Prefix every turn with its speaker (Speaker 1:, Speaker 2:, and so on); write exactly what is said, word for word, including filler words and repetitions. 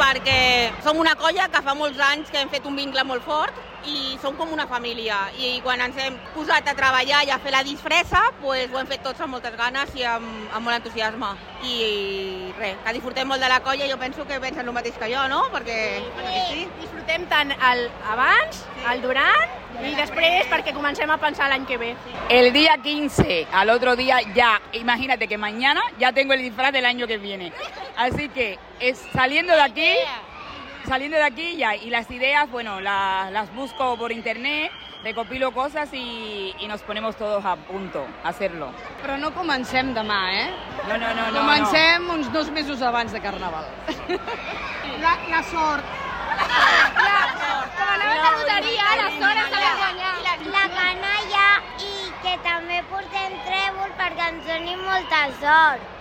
Speaker 1: perquè som una colla que fa molts anys que hem fet un vincle molt fort i som com una família. I quan ens hem posat a treballar i a fer la disfressa, pues, ho hem fet tots amb moltes ganes i amb, amb molt entusiasme. I res, que disfrutem molt de la colla, jo penso que pensen el mateix que jo, no? Perquè,
Speaker 2: sí, sí. Disfrutem tant el abans, el durant y después para que comencem a pensar el año que ve.
Speaker 3: El día quince, al otro día ya, imagínate que mañana ya tengo el disfraz del año que viene. Así que es saliendo de aquí, saliendo de aquí ya, y las ideas, bueno, la, las busco por internet, recopilo cosas y, y nos ponemos todos a punto a hacerlo.
Speaker 4: Però no comencem demà, eh?
Speaker 3: No, no, no, no.
Speaker 4: Comencem no. uns dos mesos abans de Carnaval.
Speaker 2: La, la sort. Com anava a la loteria, la sort és de guanyar.
Speaker 5: La canalla i que també portem trèvol perquè ens doni molta sort.